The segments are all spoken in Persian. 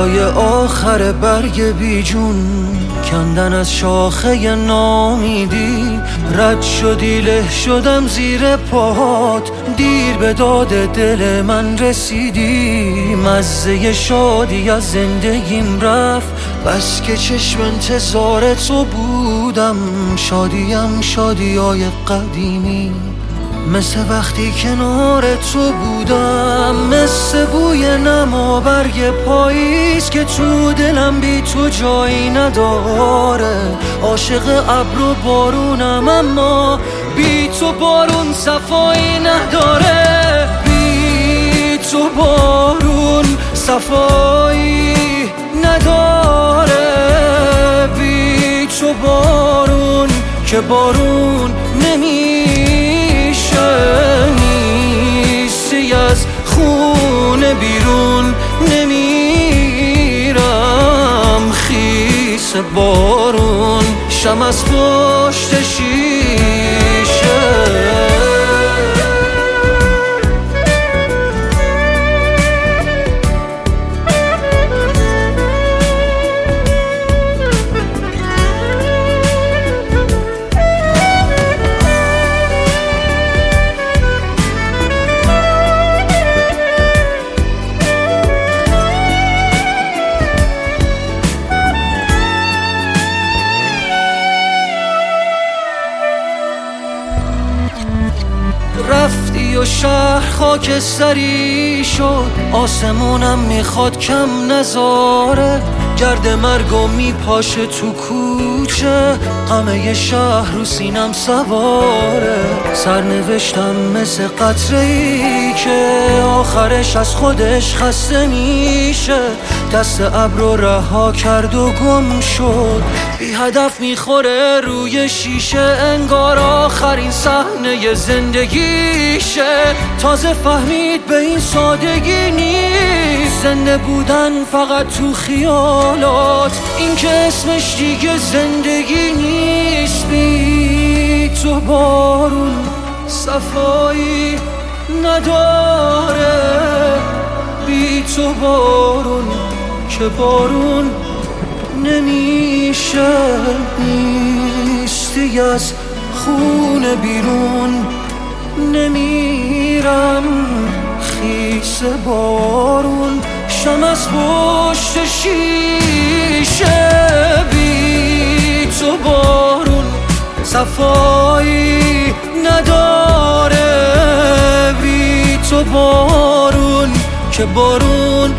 صدای آخر برگ بیجون کندن از شاخه نامیدی. رد شدی له شدم زیر پاهات، دیر به داد دل من رسیدی. مزه شادی از زندگیم رفت، بس که چشم انتظار تو بودم. شادیم شادیای قدیمی، مثل وقتی کنار تو بودم. مثل بوی نما برگ پاییز که تو دلم بی تو جایی نداره. عاشق ابر و بارونم اما بی تو بارون صفایی نداره. بی تو بارون صفایی نداره. بی تو بارون که بارون نیستی از خونه بیرون نمیرم. خیس بارون شم از پشت شیشه. رفتی و شهر خاکستری شد، آسمونم میخواد کم نذاره. گرد مرگو میپاشه تو کوچه، همه شهر رو سینم سواره. سرنوشتم مثل قطره‌ای که آخرش از خودش خسته میشه. دست ابر رو رها کرد و گم شد، بی هدف میخوره روی شیشه. انگار آخرین صحنه زندگیشه. تازه فهمید به این سادگی نیست زنده بودن فقط تو خیالات. این که اسمش دیگه زندگی نیست. بی تو بارون صفایی نداره. بی تو بارون که بارون نمیشه. نیستی از خونه بیرون نمیرم. خیس بارون شم از پشت شیشه. بی تو بارون صفایی نداره. بی تو بارون که بارون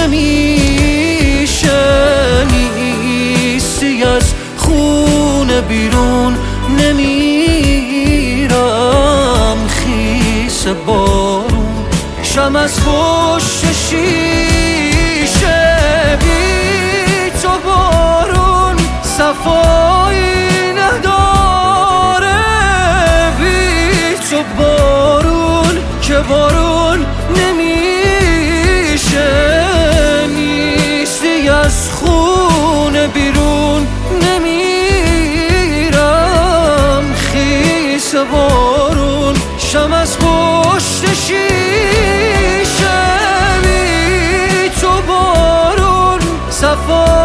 نمیشه. نیستی از خونه بیرون نمیرم. خیس بارون شم از پشت شیشه. بی تو بارون صفایی نداره. بی تو بارون که بارون نمیشه. نیستی از خونه بیرون نمیرم. خیس بارون شم از پشت شیشه. بی تو بارون صفا